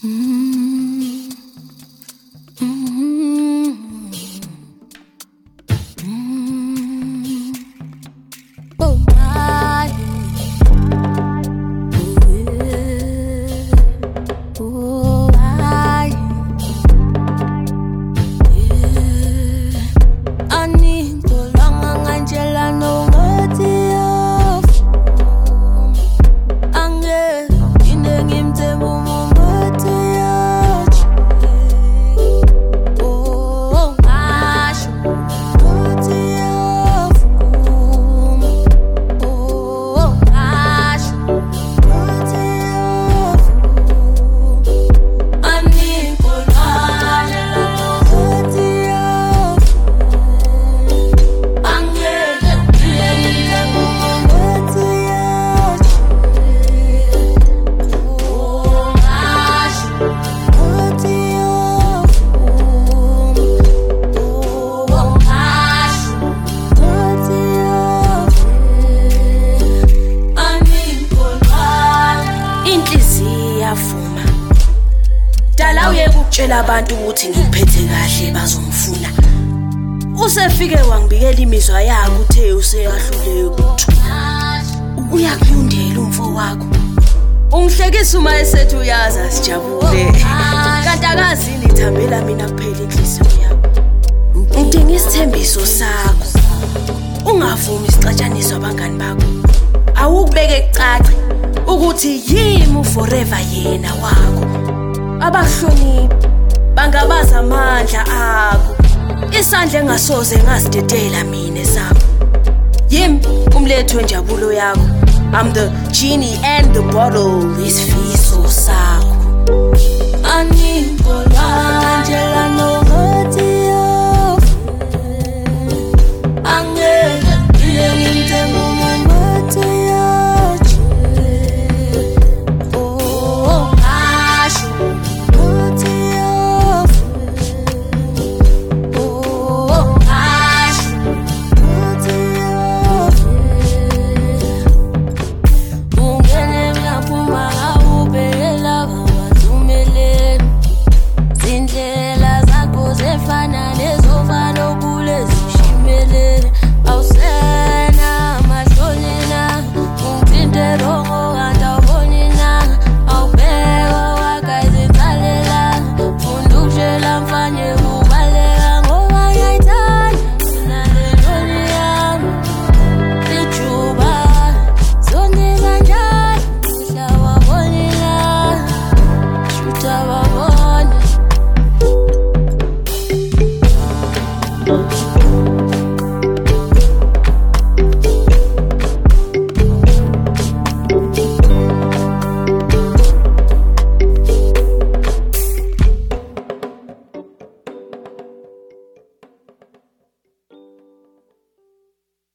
Dala uyekutshela abantu ukuthi ngiphethe kahle bazongifuna. Usefike wangibikela imizwa yakhe uthe useyahlule ukuthula. Uyakuyundela umfo wakho. Ungihlekisa uma esethi uyaza sijabule. Kanti akazini ithambela mina kuphela inhliziyo yakho. Ngidinga isithembiso sakho. Ungavumi isixatshaniswa abangani bakho. Awukubeke kucace ukuthi yimi forever yena wakho. Abahloniphi bangabaza amandla akho. Isandla engasoze ngasidedela mina esakho. Yimi umletho wenjabulo yakho. I'm the genie and the bottle isifiso sakho. Aningolwa nje lano